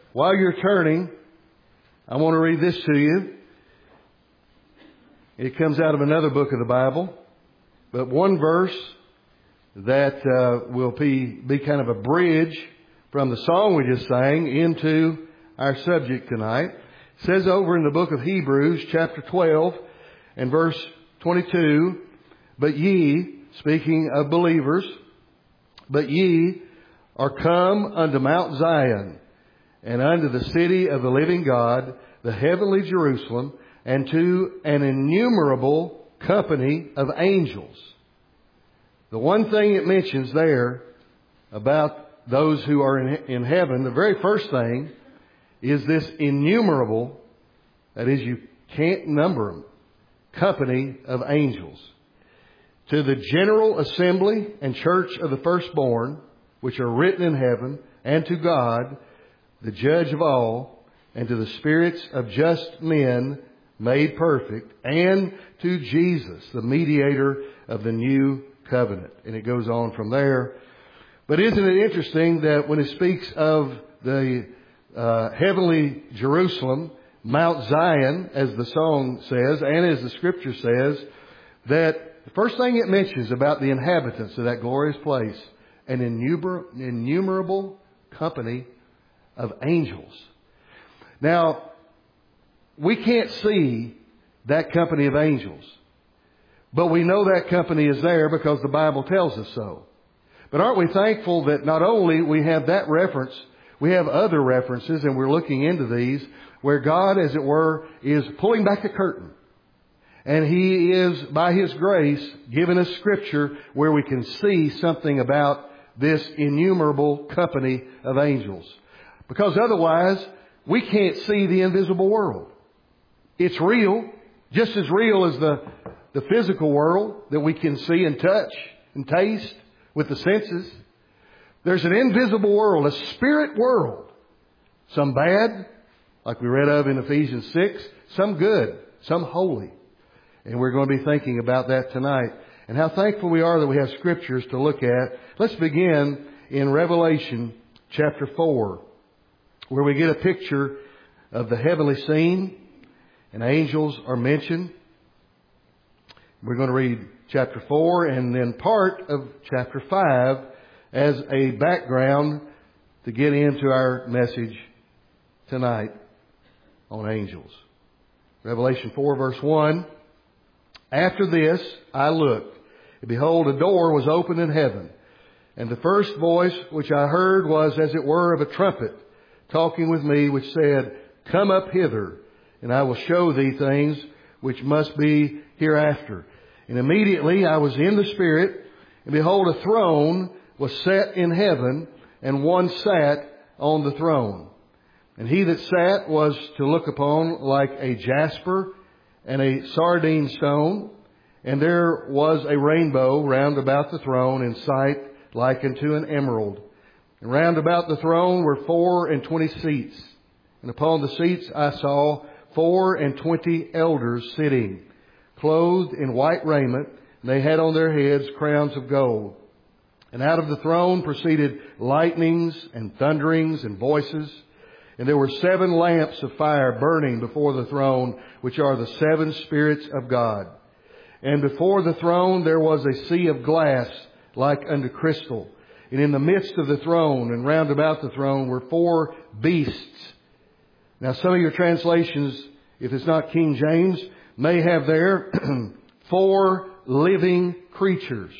While you're turning, I want to read this to you. It comes out of another book of the Bible, but one verse that will be kind of a bridge from the song we just sang into our subject tonight. It says over in the book of Hebrews, chapter 12 and verse 22, "But ye," speaking of believers, "but ye are come unto Mount Zion, and unto the city of the living God, the heavenly Jerusalem, and to an innumerable company of angels." The one thing it mentions there about those who are in heaven, the very first thing is this innumerable, that is, you can't number them, company of angels. To the general assembly and church of the firstborn, which are written in heaven, and to God, the judge of all, and to the spirits of just men made perfect, and to Jesus, the mediator of the new covenant. And it goes on from there. But isn't it interesting that when it speaks of the heavenly Jerusalem, Mount Zion, as the song says, and as the Scripture says, that the first thing it mentions about the inhabitants of that glorious place, an innumerable company of angels. Now, we can't see that company of angels, but we know that company is there because the Bible tells us so. But aren't we thankful that not only we have that reference, we have other references, and we're looking into these, where God, as it were, is pulling back the curtain. And He is, by His grace, giving us Scripture where we can see something about this innumerable company of angels. Because otherwise, we can't see the invisible world. It's real, just as real as the physical world that we can see and touch and taste with the senses. There's an invisible world, a spirit world. Some bad, like we read of in Ephesians 6. Some good, some holy. And we're going to be thinking about that tonight. And how thankful we are that we have Scriptures to look at. Let's begin in Revelation chapter 4, where we get a picture of the heavenly scene, and angels are mentioned. We're going to read chapter 4 and then part of chapter 5 as a background to get into our message tonight on angels. Revelation 4 verse 1. "After this I looked, and behold, a door was opened in heaven. And the first voice which I heard was as it were of a trumpet, talking with me, which said, Come up hither, and I will show thee things which must be hereafter. And immediately I was in the Spirit, and behold, a throne was set in heaven, and one sat on the throne. And he that sat was to look upon like a jasper and a sardine stone, and there was a rainbow round about the throne in sight like unto an emerald. And round about the throne were 24 seats, and upon the seats I saw 24 elders sitting, clothed in white raiment, and they had on their heads crowns of gold. And out of the throne proceeded lightnings and thunderings and voices. And there were 7 lamps of fire burning before the throne, which are the 7 spirits of God. And before the throne there was a sea of glass like unto crystal. And in the midst of the throne and round about the throne were 4 beasts. Now some of your translations, if it's not King James, may have there 4 living creatures.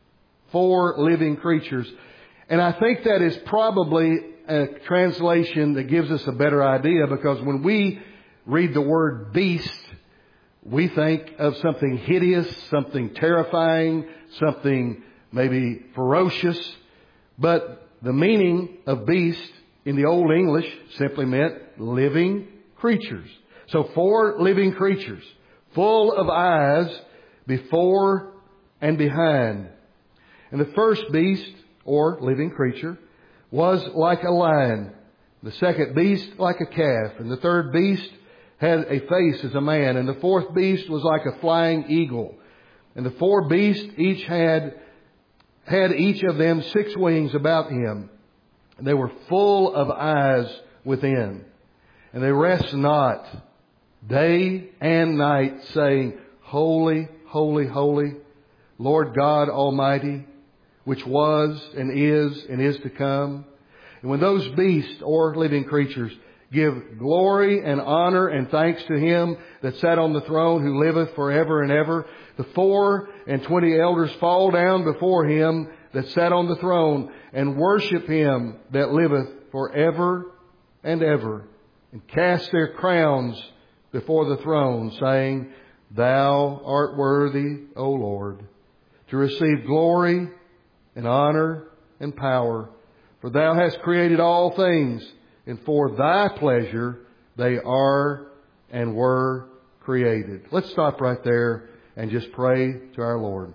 4 living creatures. And I think that is probably a translation that gives us a better idea, because when we read the word beast, we think of something hideous, something terrifying, something maybe ferocious. But the meaning of beast in the Old English simply meant living creatures. So 4 living creatures, full of eyes before and behind. And the first beast, or living creature, was like a lion. The second beast like a calf. And the third beast had a face as a man. And the fourth beast was like a flying eagle. And the 4 beasts each had each of them 6 wings about him. And they were full of eyes within. And they rest not day and night, saying, Holy, holy, holy, Lord God Almighty, which was and is to come. And when those beasts or living creatures give glory and honor and thanks to Him that sat on the throne, who liveth forever and ever, the 24 elders fall down before Him that sat on the throne and worship Him that liveth forever and ever, and cast their crowns before the throne, saying, Thou art worthy, O Lord, to receive glory and honor and power, for Thou hast created all things, and for Thy pleasure they are and were created. Let's stop right there and just pray to our Lord.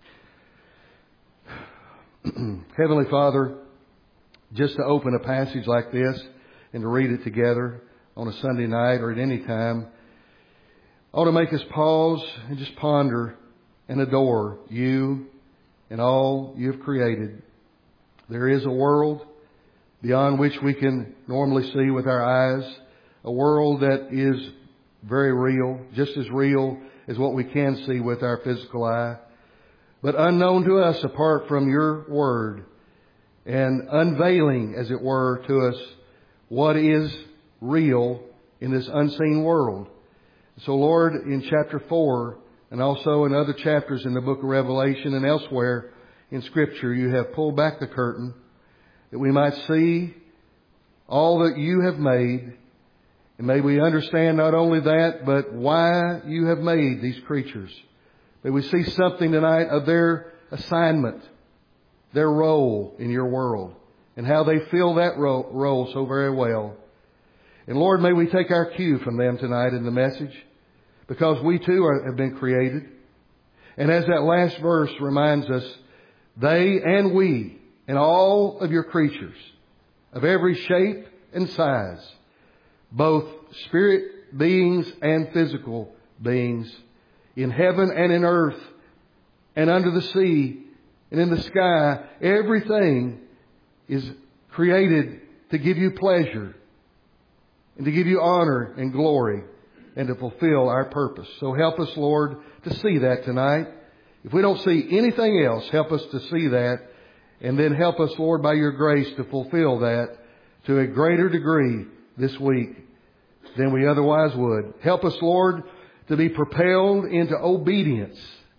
Heavenly Father, just to open a passage like this and to read it together on a Sunday night or at any time ought to make us pause and just ponder and adore You and all You've created. There is a world beyond which we can normally see with our eyes, a world that is very real, just as real as what we can see with our physical eye, but unknown to us apart from Your Word, and unveiling, as it were, to us what is real in this unseen world. So, Lord, in chapter 4, and also in other chapters in the book of Revelation and elsewhere in Scripture, You have pulled back the curtain that we might see all that You have made. And may we understand not only that, but why You have made these creatures. May we see something tonight of their assignment, their role in Your world, and how they fill that role so very well. And Lord, may we take our cue from them tonight in the message, because we too have been created. And as that last verse reminds us, they and we and all of Your creatures of every shape and size, both spirit beings and physical beings, in heaven and in earth and under the sea and in the sky, everything is created to give You pleasure and to give You honor and glory and to fulfill our purpose. So help us, Lord, to see that tonight. If we don't see anything else, help us to see that. And then help us, Lord, by Your grace to fulfill that to a greater degree this week than we otherwise would. Help us, Lord, to be propelled into obedience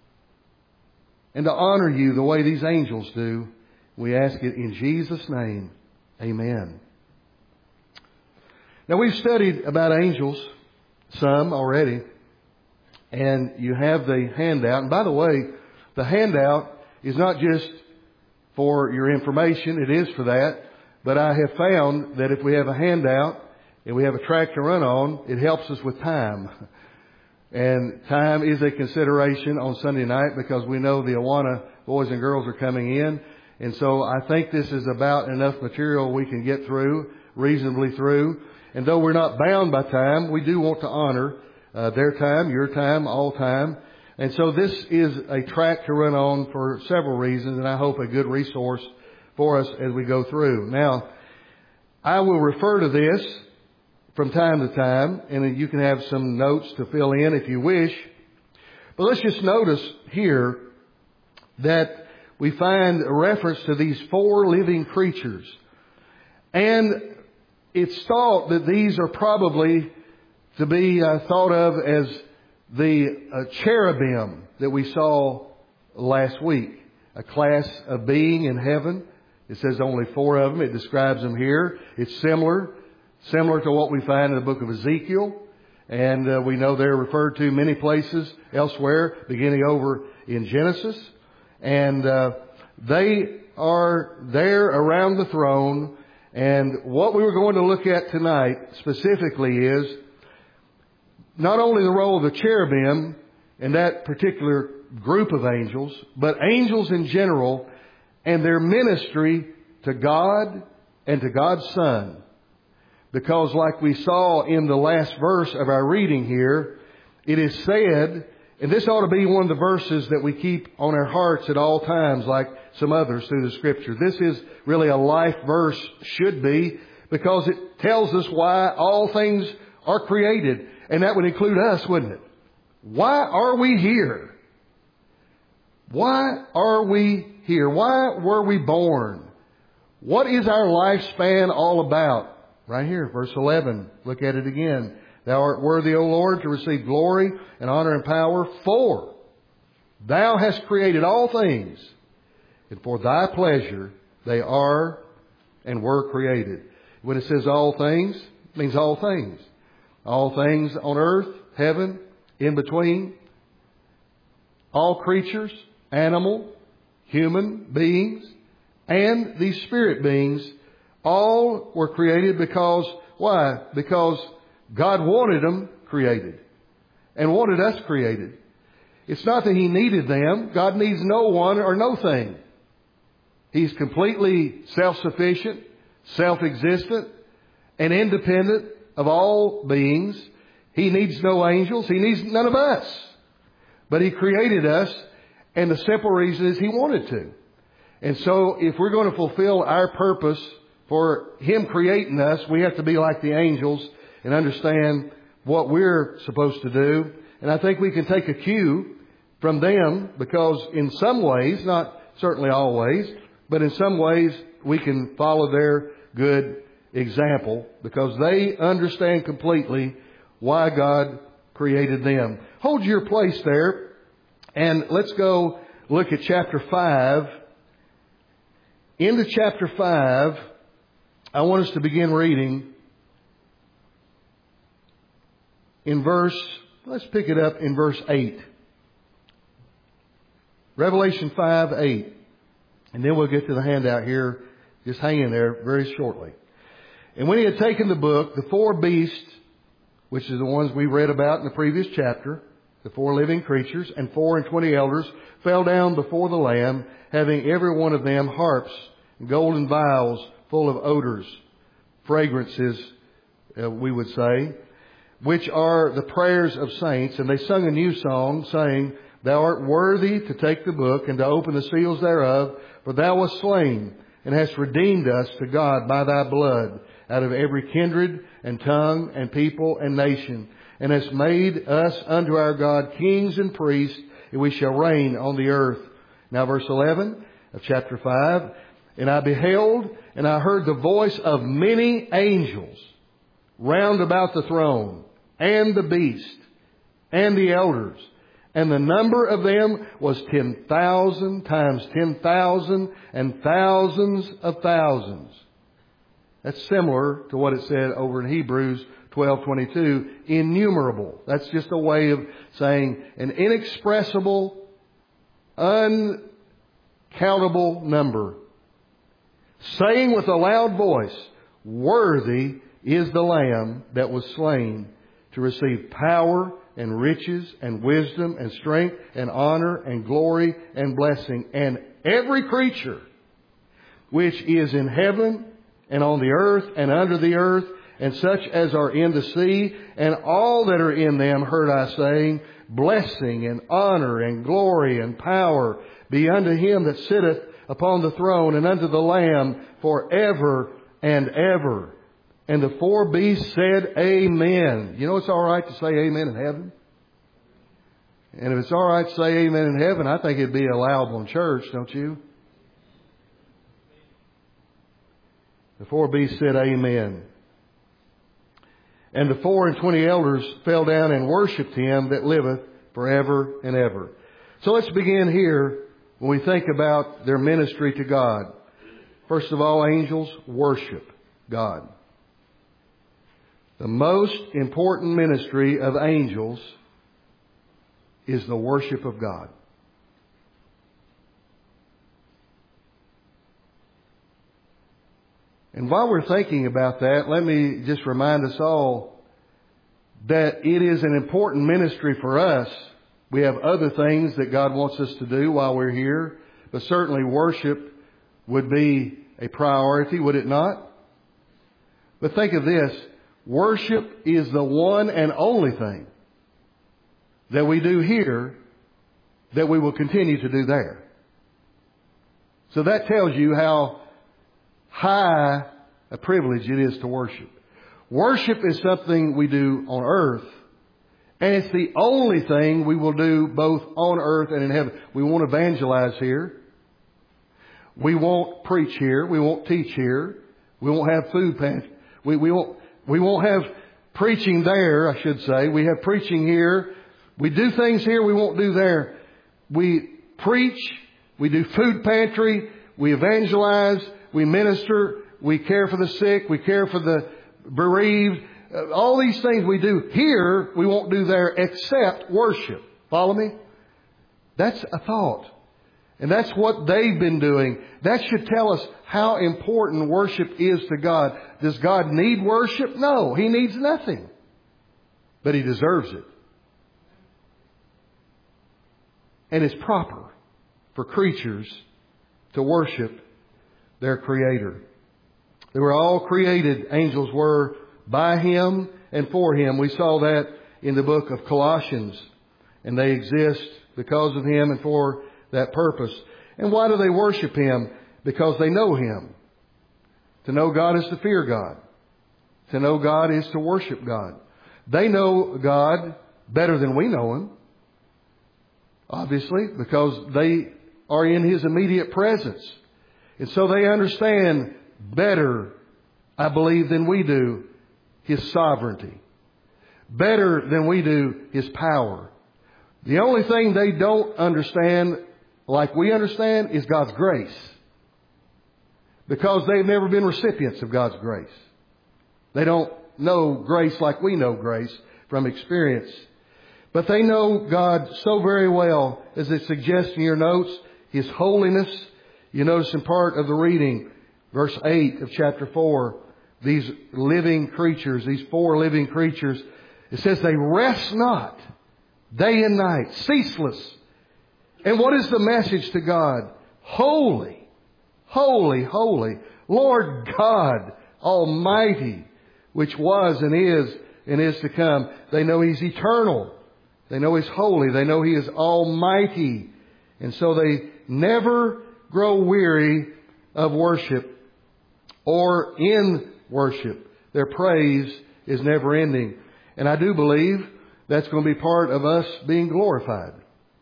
and to honor You the way these angels do. We ask it in Jesus' name. Amen. Now, we've studied about angels, some already, and you have the handout. And by the way, the handout is not just for your information. It is for that. But I have found that if we have a handout and we have a track to run on, it helps us with time. And time is a consideration on Sunday night because we know the Awana boys and girls are coming in. And so I think this is about enough material we can get through, reasonably through. And though we're not bound by time, we do want to honor their time, your time, all time. And so this is a track to run on for several reasons, and I hope a good resource for us as we go through. Now, I will refer to this from time to time, and you can have some notes to fill in if you wish. But let's just notice here that we find a reference to these 4 living creatures. And it's thought that these are probably to be thought of as the cherubim that we saw last week. A class of being in heaven. It says only 4 of them. It describes them here. It's similar to what we find in the book of Ezekiel. And we know they're referred to many places elsewhere, beginning over in Genesis. And they are there around the throne. And what we were going to look at tonight specifically is not only the role of the cherubim in that particular group of angels, but angels in general and their ministry to God and to God's Son. Because like we saw in the last verse of our reading here, it is said, and this ought to be one of the verses that we keep on our hearts at all times, like some others through the Scripture. This is really a life verse, should be, because it tells us why all things are created. And that would include us, wouldn't it? Why are we here? Why are we here? Why were we born? What is our lifespan all about? Right here, verse 11. Look at it again. Thou art worthy, O Lord, to receive glory and honor and power, for Thou hast created all things, and for Thy pleasure they are and were created. When it says all things, it means all things. All things on earth, heaven, in between. All creatures, animal, human beings, and these spirit beings, all were created because, why? Because God wanted them created and wanted us created. It's not that He needed them. God needs no one or no thing. He's completely self-sufficient, self-existent, and independent of all beings. He needs no angels. He needs none of us. But He created us, and the simple reason is He wanted to. And so if we're going to fulfill our purpose for Him creating us, we have to be like the angels and understand what we're supposed to do. And I think we can take a cue from them, because in some ways, not certainly always, but in some ways we can follow their good example, because they understand completely why God created them. Hold your place there, and let's go look at chapter 5. Into chapter 5, I want us to begin reading in let's pick it up in verse 8. Revelation 5:8. And then we'll get to the handout here. Just hang in there very shortly. And when He had taken the book, the four beasts, which is the ones we read about in the previous chapter, the four living creatures, and 24 elders, fell down before the Lamb, having every one of them harps, and golden vials full of odors, fragrances, we would say, which are the prayers of saints. And they sung a new song, saying, Thou art worthy to take the book and to open the seals thereof, for Thou wast slain, and hast redeemed us to God by Thy blood, out of every kindred and tongue and people and nation, and hast made us unto our God kings and priests, and we shall reign on the earth. Now verse 11 of chapter 5. And I beheld, and I heard the voice of many angels round about the throne, and the beast, and the elders. And the number of them was 10,000 times 10,000 and thousands of thousands. That's similar to what it said over in Hebrews 12:22. Innumerable. That's just a way of saying an inexpressible, uncountable number. Saying with a loud voice, Worthy is the Lamb that was slain to receive power and riches and wisdom and strength and honor and glory and blessing. And every creature which is in heaven and on the earth and under the earth, and such as are in the sea, and all that are in them, heard I saying, Blessing and honor and glory and power be unto Him that sitteth upon the throne and unto the Lamb forever and ever. And the four beasts said, Amen. You know it's all right to say amen in heaven? And if it's all right to say amen in heaven, I think it'd be allowable in church, don't you? The four beasts said, Amen. And the 24 elders fell down and worshipped Him that liveth forever and ever. So let's begin here when we think about their ministry to God. First of all, angels worship God. The most important ministry of angels is the worship of God. And while we're thinking about that, let me just remind us all that it is an important ministry for us. We have other things that God wants us to do while we're here, but certainly worship would be a priority, would it not? But think of this. Worship is the one and only thing that we do here that we will continue to do there. So that tells you how high a privilege it is to worship. Worship is something we do on earth, and it's the only thing we will do both on earth and in heaven. We won't evangelize here. We won't preach here. We won't teach here. We won't have food pantry. We won't have preaching there, I should say. We have preaching here. We do things here we won't do there. We preach. We do food pantry. We evangelize. We minister. We care for the sick. We care for the bereaved. All these things we do here, we won't do there except worship. Follow me? That's a thought. And that's what they've been doing. That should tell us how important worship is to God. Does God need worship? No, He needs nothing. But He deserves it. And it's proper for creatures to worship their Creator. They were all created, angels were, by Him and for Him. We saw that in the book of Colossians. And they exist because of Him and for that purpose. And why do they worship Him? Because they know Him. To know God is to fear God. To know God is to worship God. They know God better than we know Him. Obviously, because they are in His immediate presence. And so they understand better, I believe, than we do, His sovereignty. Better than we do, His power. The only thing they don't understand like we understand is God's grace. Because they've never been recipients of God's grace. They don't know grace like we know grace from experience. But they know God so very well, as it suggests in your notes, His holiness. You notice in part of the reading, verse 8 of chapter 4, these living creatures, these four living creatures, it says they rest not day and night, ceaseless. And what is the message to God? Holy, holy, holy, Lord God Almighty, which was and is to come. They know He's eternal. They know He's holy. They know He is almighty. And so they never grow weary of worship or in worship. Their praise is never ending. And I do believe that's going to be part of us being glorified.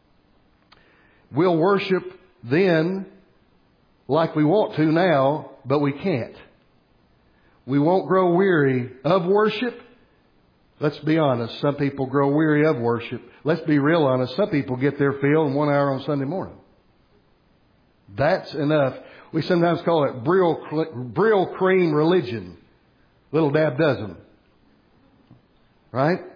We'll worship then like we want to now, but we can't. We won't grow weary of worship. Let's be honest. Some people grow weary of worship. Let's be real honest. Some people get their fill in 1 hour on Sunday morning. That's enough. We sometimes call it Brill cream religion. Little dab dozen. Right?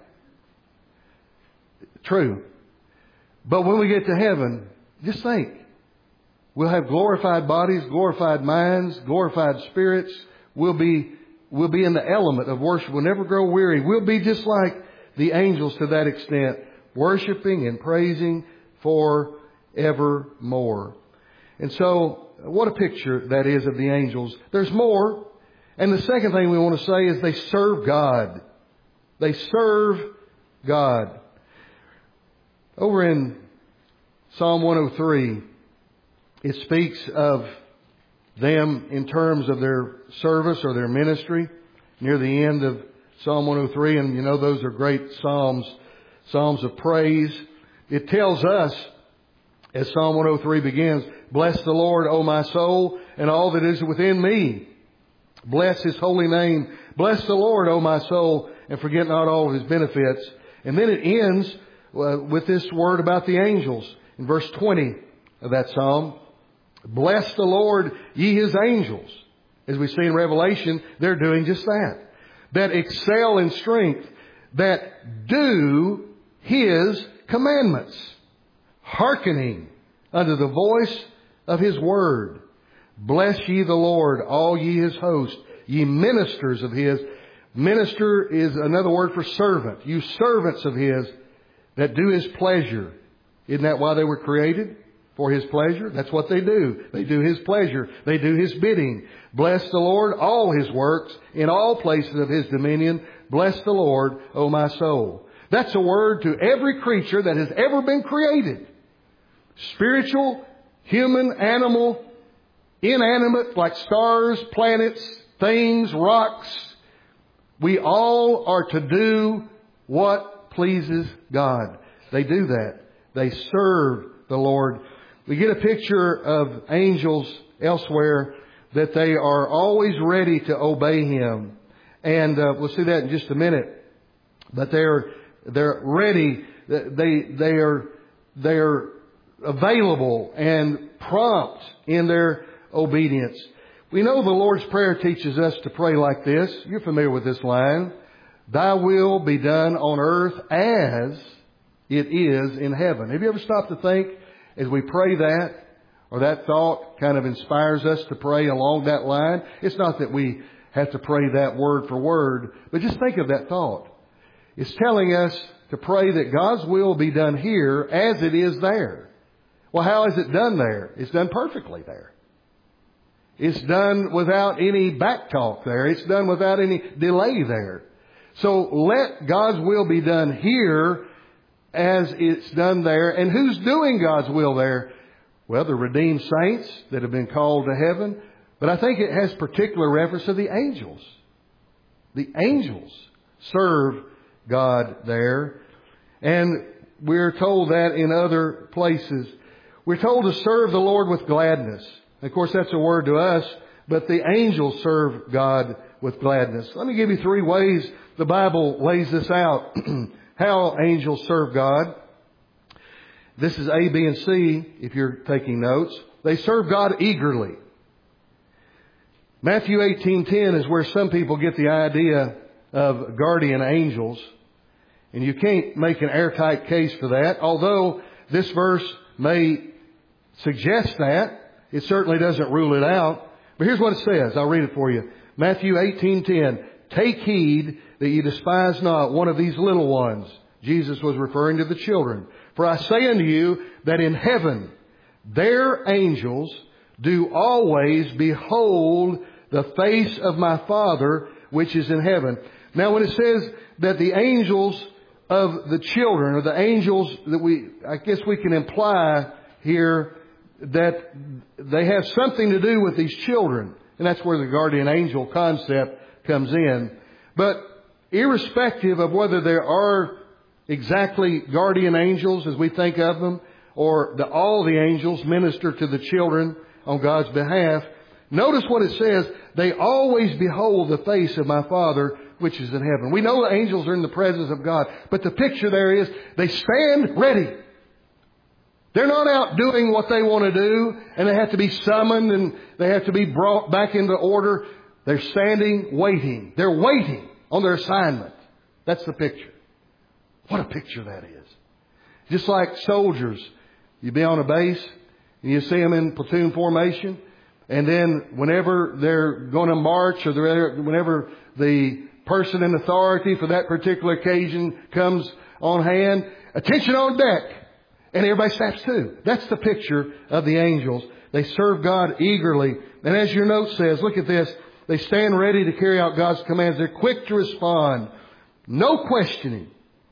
True. But when we get to heaven, just think. We'll have glorified bodies, glorified minds, glorified spirits. We'll be in the element of worship. We'll never grow weary. We'll be just like the angels to that extent, worshiping and praising forevermore. And so, what a picture that is of the angels. There's more. And the second thing we want to say is they serve God. They serve God. Over in Psalm 103, it speaks of them in terms of their service or their ministry near the end of Psalm 103. And you know, those are great psalms of praise. It tells us, as Psalm 103 begins, bless the Lord, O my soul, and all that is within me. Bless His holy name. Bless the Lord, O my soul, and forget not all of His benefits. And then it ends with this word about the angels in verse 20 of that psalm. Bless the Lord, ye His angels. As we see in Revelation, they're doing just that. That excel in strength, that do His commandments, hearkening unto the voice of His word. Bless ye the Lord, all ye His host, ye ministers of His. Minister is another word for servant. You servants of His that do His pleasure. Isn't that why they were created? For His pleasure? That's what they do. They do His pleasure. They do His bidding. Bless the Lord, all His works, in all places of His dominion. Bless the Lord, O my soul. That's a word to every creature that has ever been created. Spiritual, human, animal, inanimate, like stars, planets, things, rocks. We all are to do what pleases God. They do that. They serve the Lord. We get a picture of angels elsewhere that they are always ready to obey Him. And we'll see that in just a minute. But they're ready. They are available and prompt in their obedience. We know the Lord's Prayer teaches us to pray like this. You're familiar with this line. Thy will be done on earth as it is in heaven. Have you ever stopped to think as we pray that, or that thought kind of inspires us to pray along that line? It's not that we have to pray that word for word, but just think of that thought. It's telling us to pray that God's will be done here as it is there. Well, how is it done there? It's done perfectly there. It's done without any back talk there. It's done without any delay there. So let God's will be done here as it's done there. And who's doing God's will there? Well, the redeemed saints that have been called to heaven. But I think it has particular reference to the angels. The angels serve God there. And we're told that in other places. We're told to serve the Lord with gladness. Of course, that's a word to us, but the angels serve God with gladness. Let me give you 3 ways the Bible lays this out, how angels serve God. This is A, B, and C, if you're taking notes. They serve God eagerly. Matthew 18:10 is where some people get the idea of guardian angels. And you can't make an airtight case for that. Although this verse may suggest that, it certainly doesn't rule it out. But here's what it says. I'll read it for you. Matthew 18:10. Take heed that you despise not one of these little ones. Jesus was referring to the children. For I say unto you that in heaven their angels do always behold the face of my Father which is in heaven. Now when it says that the angels of the children, or the angels that I guess we can imply here that they have something to do with these children. And that's where the guardian angel concept comes in. But irrespective of whether there are exactly guardian angels as we think of them, or all the angels minister to the children on God's behalf, notice what it says. They always behold the face of my Father which is in heaven. We know the angels are in the presence of God, but the picture there is they stand ready. They're not out doing what they want to do, and they have to be summoned and they have to be brought back into order. They're standing, waiting. They're waiting on their assignment. That's the picture. What a picture that is. Just like soldiers. You be on a base and you see them in platoon formation, and then whenever they're going to march, or whenever the person in authority for that particular occasion comes on hand, attention on deck. And everybody snaps to. That's the picture of the angels. They serve God eagerly. And as your note says, look at this. They stand ready to carry out God's commands. They're quick to respond. No questioning.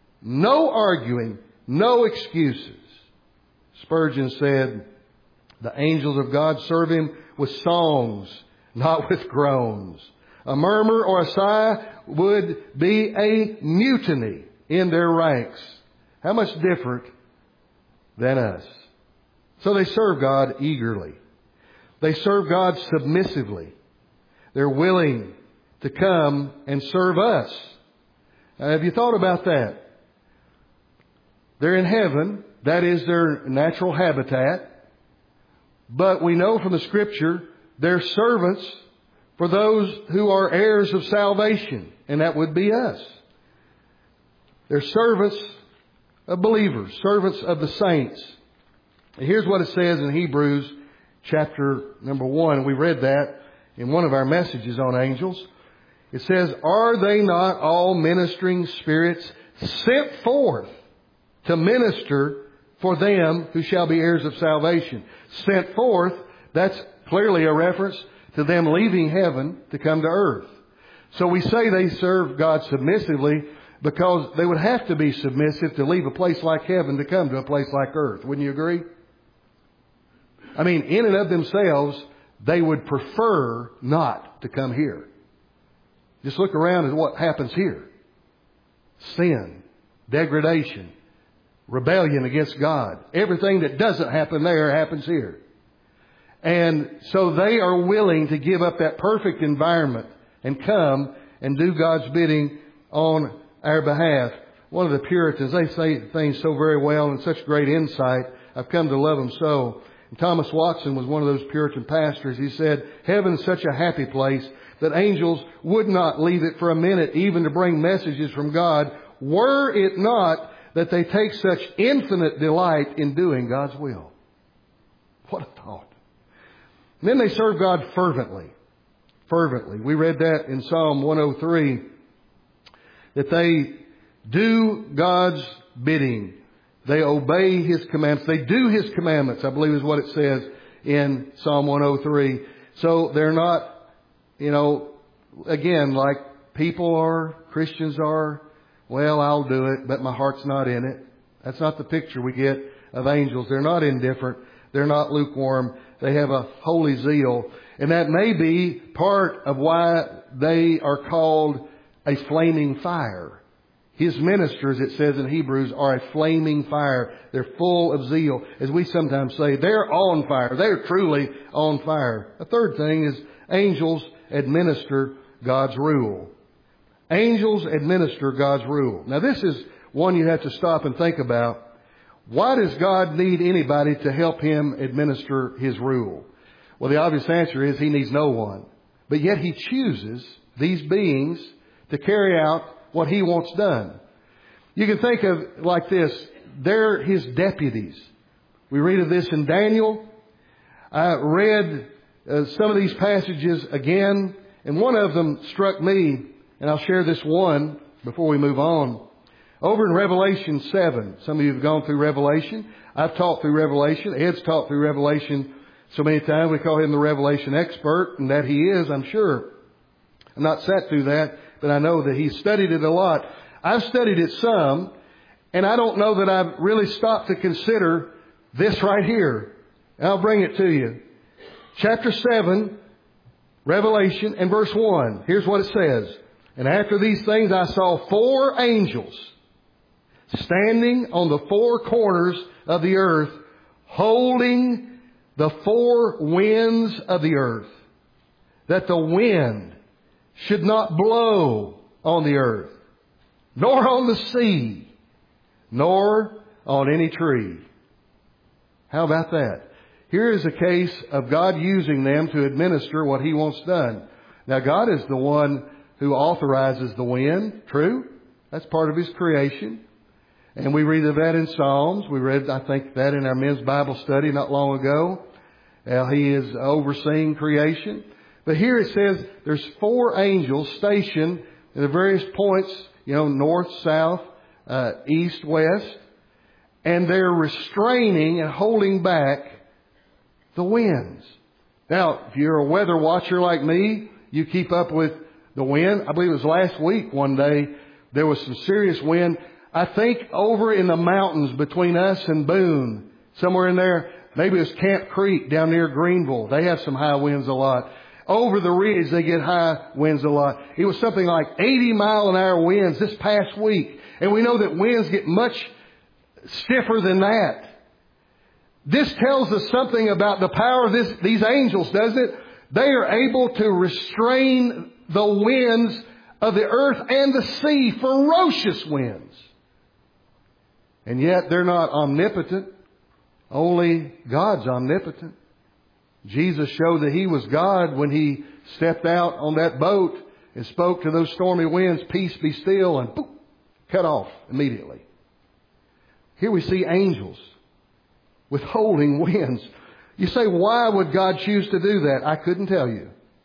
No arguing. No excuses. Spurgeon said, the angels of God serve Him with songs, not with groans. A murmur or a sigh would be a mutiny in their ranks. How much different than us. So they serve God eagerly. They serve God submissively. They're willing to come and serve us. Now, have you thought about that? They're in heaven. That is their natural habitat. But we know from the Scripture they're servants for those who are heirs of salvation. And that would be us. They're servants of believers, servants of the saints. And here's what it says in Hebrews chapter number 1. We read that in one of our messages on angels. It says, are they not all ministering spirits sent forth to minister for them who shall be heirs of salvation? Sent forth, that's clearly a reference to them leaving heaven to come to earth. So we say they serve God submissively, because they would have to be submissive to leave a place like heaven to come to a place like earth. Wouldn't you agree? I mean, in and of themselves, they would prefer not to come here. Just look around at what happens here. Sin, degradation, rebellion against God. Everything that doesn't happen there happens here. And so they are willing to give up that perfect environment and come and do God's bidding on our behalf. One of the Puritans, they say things so very well and such great insight. I've come to love them so. And Thomas Watson was one of those Puritan pastors. He said, heaven's such a happy place that angels would not leave it for a minute even to bring messages from God, were it not that they take such infinite delight in doing God's will. What a thought. And then they serve God fervently. Fervently. We read that in Psalm 103, that they do God's bidding. They obey His commandments. They do His commandments, I believe is what it says in Psalm 103. So they're not, again, like people are, Christians are, well, I'll do it, but my heart's not in it. That's not the picture we get of angels. They're not indifferent. They're not lukewarm. They have a holy zeal. And that may be part of why they are called a flaming fire. His ministers, it says in Hebrews, are a flaming fire. They're full of zeal. As we sometimes say, they're on fire. They're truly on fire. A third thing is angels administer God's rule. Angels administer God's rule. Now this is one you have to stop and think about. Why does God need anybody to help Him administer His rule? Well, the obvious answer is He needs no one. But yet He chooses these beings to carry out what He wants done. You can think of like this. They're His deputies. We read of this in Daniel. I read some of these passages again, and one of them struck me, and I'll share this one before we move on. Over in Revelation 7, some of you have gone through Revelation. I've taught through Revelation. Ed's taught through Revelation so many times. We call him the Revelation expert, and that he is, I'm sure. I've not sat through that, but I know that he's studied it a lot. I've studied it some, and I don't know that I've really stopped to consider this right here. And I'll bring it to you. Chapter 7, Revelation, and verse 1. Here's what it says. And after these things I saw 4 angels standing on the 4 corners of the earth, holding the 4 winds of the earth, that the wind should not blow on the earth, nor on the sea, nor on any tree. How about that? Here is a case of God using them to administer what He wants done. Now, God is the one who authorizes the wind. True? That's part of His creation. And we read of that in Psalms. We read, I think, that in our men's Bible study not long ago. He is overseeing creation. But here it says there's 4 angels stationed at the various points, north, south, east, west. And they're restraining and holding back the winds. Now, if you're a weather watcher like me, you keep up with the wind. I believe it was last week one day, there was some serious wind. I think over in the mountains between us and Boone, somewhere in there, maybe it was Camp Creek down near Greenville. They have some high winds a lot. Over the ridge, they get high winds a lot. It was something like 80-mile-an-hour winds this past week. And we know that winds get much stiffer than that. This tells us something about the power of these angels, doesn't it? They are able to restrain the winds of the earth and the sea, ferocious winds. And yet they're not omnipotent. Only God's omnipotent. Jesus showed that He was God when He stepped out on that boat and spoke to those stormy winds, peace be still, and boom, cut off immediately. Here we see angels withholding winds. You say, why would God choose to do that? I couldn't tell you.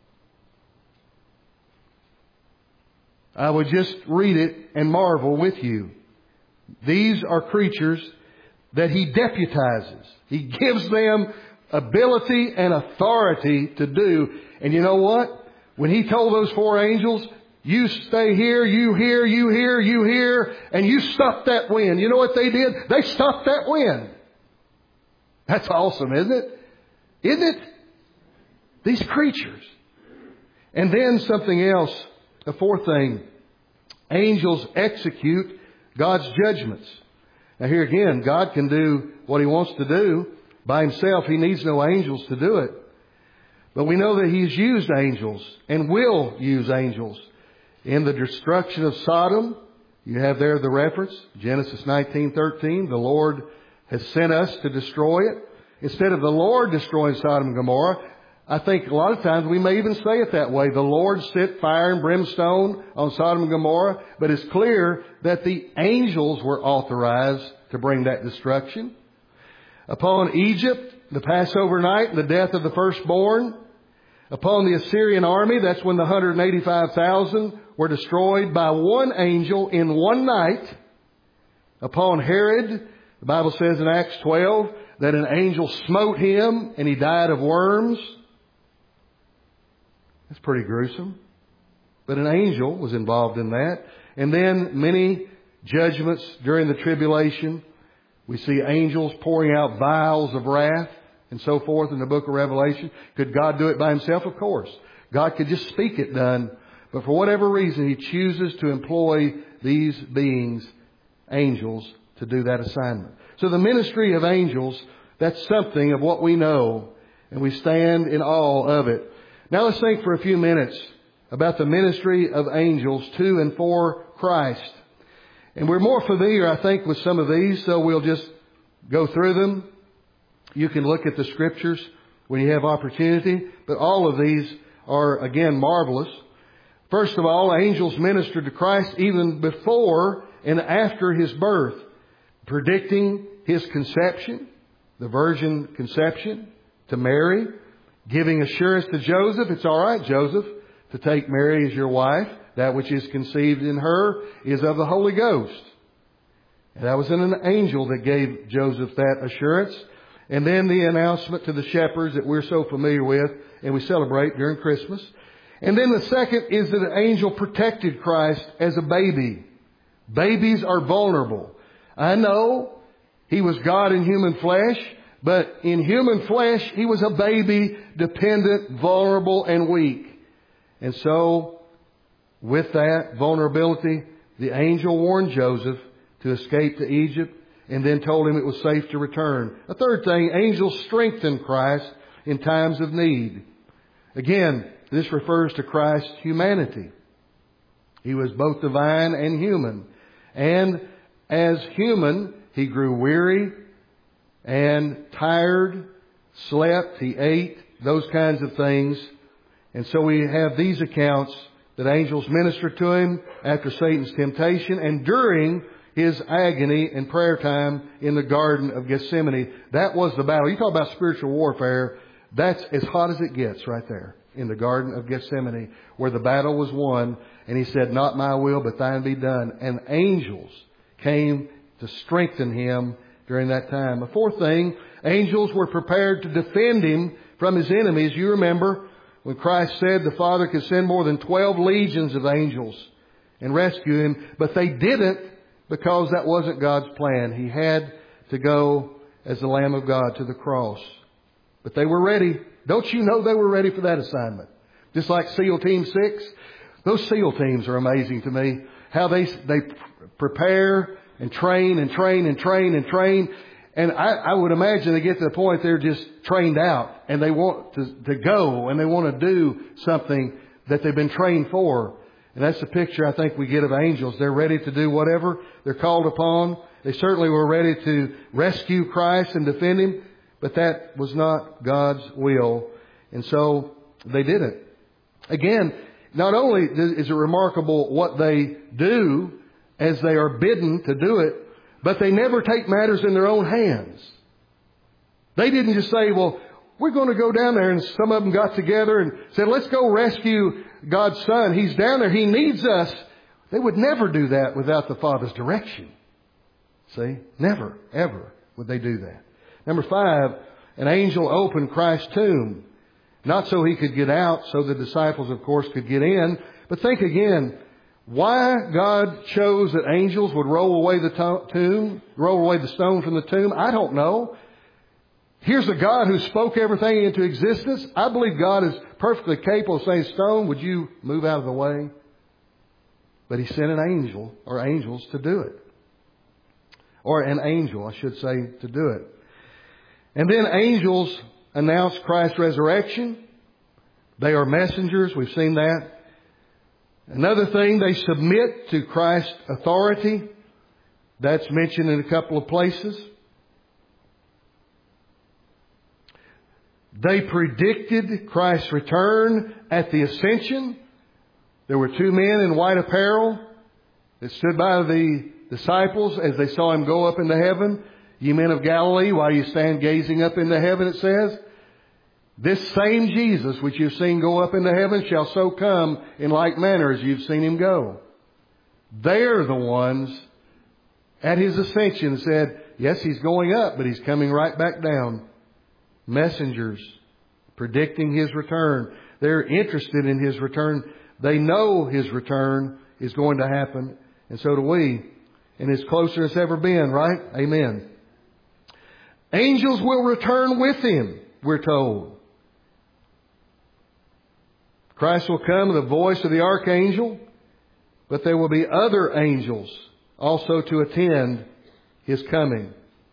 I would just read it and marvel with you. These are creatures that He deputizes. He gives them ability and authority to do. And you know what? When He told those 4 angels, you stay here, you here, you here, you here, and you stop that wind. You know what they did? They stopped that wind. That's awesome, isn't it? Isn't it? These creatures. And then something else The fourth thing, angels execute God's judgments. Now here again, God can do what He wants to do by Himself. He needs no angels to do it. But we know that He's used angels and will use angels. In the destruction of Sodom, you have there the reference, Genesis 19:13, the Lord has sent us to destroy it. Instead of the Lord destroying Sodom and Gomorrah, I think a lot of times we may even say it that way. The Lord sent fire and brimstone on Sodom and Gomorrah, but it's clear that the angels were authorized to bring that destruction. Upon Egypt, the Passover night and the death of the firstborn. Upon the Assyrian army, that's when the 185,000 were destroyed by one angel in one night. Upon Herod, the Bible says in Acts 12 that an angel smote him and he died of worms. That's pretty gruesome. But an angel was involved in that. And then many judgments during the tribulation. We see angels pouring out vials of wrath and so forth in the book of Revelation. Could God do it by Himself? Of course. God could just speak it done. But for whatever reason, He chooses to employ these beings, angels, to do that assignment. So the ministry of angels, that's something of what we know, and we stand in awe of it. Now let's think for a few minutes about the ministry of angels to and for Christ. And we're more familiar, I think, with some of these, so we'll just go through them. You can look at the Scriptures when you have opportunity, but all of these are, again, marvelous. First of all, angels ministered to Christ even before and after His birth, predicting His conception, the virgin conception, to Mary, giving assurance to Joseph, it's all right, Joseph, to take Mary as your wife. That which is conceived in her is of the Holy Ghost. And that was an angel that gave Joseph that assurance. And then the announcement to the shepherds that we're so familiar with and we celebrate during Christmas. And then the second is that an angel protected Christ as a baby. Babies are vulnerable. I know He was God in human flesh, but in human flesh, He was a baby, dependent, vulnerable, and weak. And so, with that vulnerability, the angel warned Joseph to escape to Egypt and then told him it was safe to return. A third thing, angels strengthened Christ in times of need. Again, this refers to Christ's humanity. He was both divine and human. And as human, He grew weary and tired, slept, He ate, those kinds of things. And so we have these accounts that angels ministered to Him after Satan's temptation and during His agony and prayer time in the Garden of Gethsemane. That was the battle. You talk about spiritual warfare, that's as hot as it gets right there in the Garden of Gethsemane, where the battle was won. And He said, "Not my will, but thine be done." And angels came to strengthen Him during that time. The fourth thing, angels were prepared to defend Him from His enemies. You remember when Christ said the Father could send more than 12 legions of angels and rescue Him, but they didn't because that wasn't God's plan. He had to go as the Lamb of God to the cross. But they were ready. Don't you know they were ready for that assignment? Just like SEAL Team 6. Those SEAL teams are amazing to me. How they prepare and train and train and train and train. And I would imagine they get to the point they're just trained out and they want to go and they want to do something that they've been trained for. And that's the picture I think we get of angels. They're ready to do whatever they're called upon. They certainly were ready to rescue Christ and defend Him, but that was not God's will. And so they did it. Again, not only is it remarkable what they do as they are bidden to do it, but they never take matters in their own hands. They didn't just say, well, we're going to go down there, and some of them got together and said, let's go rescue God's Son. He's down there. He needs us. They would never do that without the Father's direction. See? Never, ever would they do that. Number 5, an angel opened Christ's tomb. Not so He could get out, so the disciples, of course, could get in. But think again, why God chose that angels would roll away the tomb, roll away the stone from the tomb, I don't know. Here's a God who spoke everything into existence. I believe God is perfectly capable of saying, "Stone, would you move out of the way?" But He sent an angel, or angels, to do it. Or an angel, I should say, to do it. And then angels announce Christ's resurrection. They are messengers. We've seen that. Another thing, they submit to Christ's authority. That's mentioned in a couple of places. They predicted Christ's return at the ascension. There were two men in white apparel that stood by the disciples as they saw Him go up into heaven. Ye men of Galilee, why you stand gazing up into heaven, it says. This same Jesus which you've seen go up into heaven shall so come in like manner as you've seen Him go. They're the ones at His ascension said, yes, He's going up, but He's coming right back down. Messengers predicting His return. They're interested in His return. They know His return is going to happen, and so do we. And it's closer than it's ever been, right? Amen. Angels will return with Him, we're told. Christ will come in the voice of the archangel, but there will be other angels also to attend His coming.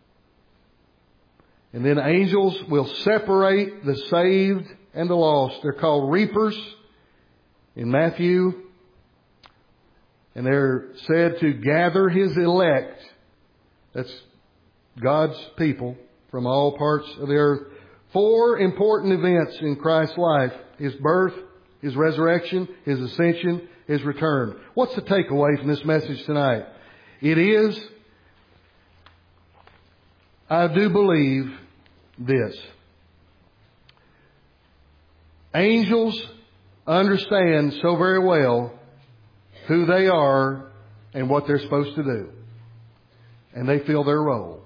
And then angels will separate the saved and the lost. They're called reapers in Matthew. And they're said to gather His elect. That's God's people from all parts of the earth. 4 important events in Christ's life. His birth, His resurrection, His ascension, His return. What's the takeaway from this message tonight? It is, I do believe this. Angels understand so very well who they are and what they're supposed to do. And they feel their role.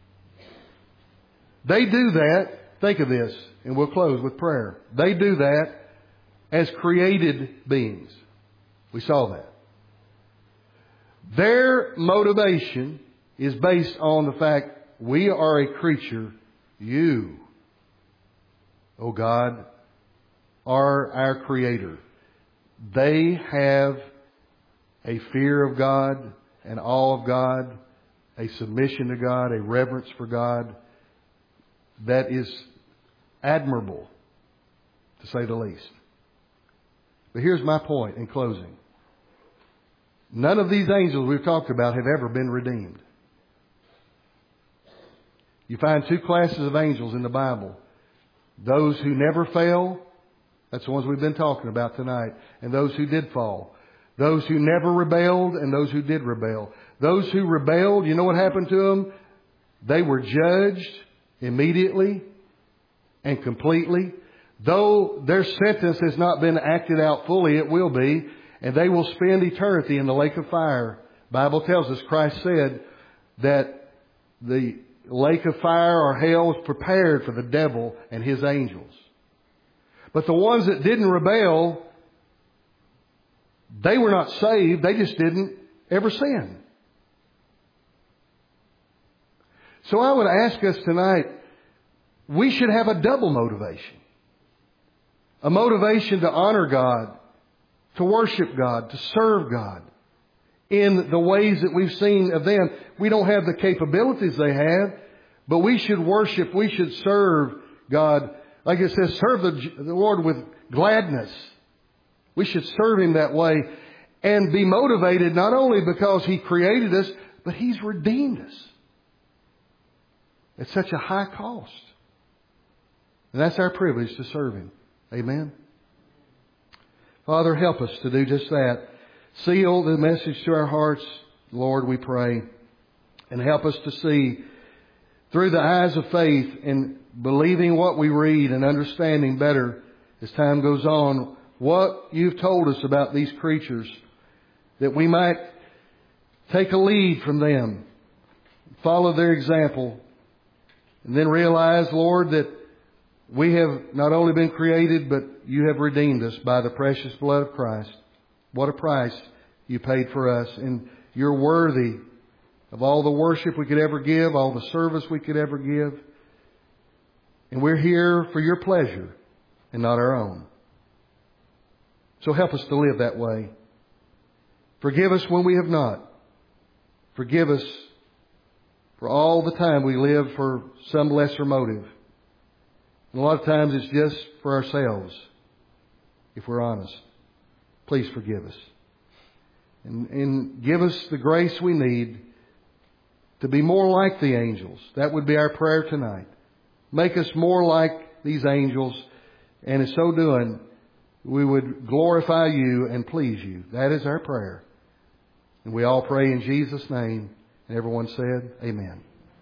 They do that, think of this, and we'll close with prayer. They do that as created beings. We saw that. Their motivation is based on the fact we are a creature. You, O God, are our Creator. They have a fear of God, an awe of God, a submission to God, a reverence for God that is admirable, to say the least. But here's my point in closing. None of these angels we've talked about have ever been redeemed. You find 2 classes of angels in the Bible. Those who never fail, that's the ones we've been talking about tonight, and those who did fall. Those who never rebelled and those who did rebel. Those who rebelled, you know what happened to them? They were judged immediately and completely. Though their sentence has not been acted out fully, it will be. And they will spend eternity in the lake of fire. The Bible tells us, Christ said that the lake of fire or hell is prepared for the devil and his angels. But the ones that didn't rebel, they were not saved. They just didn't ever sin. So I would ask us tonight, we should have a double motivation. A motivation to honor God, to worship God, to serve God in the ways that we've seen of them. We don't have the capabilities they have, but we should worship, we should serve God. Like it says, serve the Lord with gladness. We should serve Him that way and be motivated not only because He created us, but He's redeemed us at such a high cost. And that's our privilege to serve Him. Amen. Father, help us to do just that. Seal the message to our hearts, Lord, we pray. And help us to see through the eyes of faith and believing what we read and understanding better as time goes on what You've told us about these creatures, that we might take a lead from them, follow their example, and then realize, Lord, that we have not only been created, but You have redeemed us by the precious blood of Christ. What a price You paid for us. And You're worthy of all the worship we could ever give, all the service we could ever give. And we're here for Your pleasure and not our own. So help us to live that way. Forgive us when we have not. Forgive us for all the time we live for some lesser motive. And a lot of times it's just for ourselves, if we're honest. Please forgive us. And give us the grace we need to be more like the angels. That would be our prayer tonight. Make us more like these angels, and in so doing, we would glorify You and please You. That is our prayer. And we all pray in Jesus' name. And everyone said, Amen.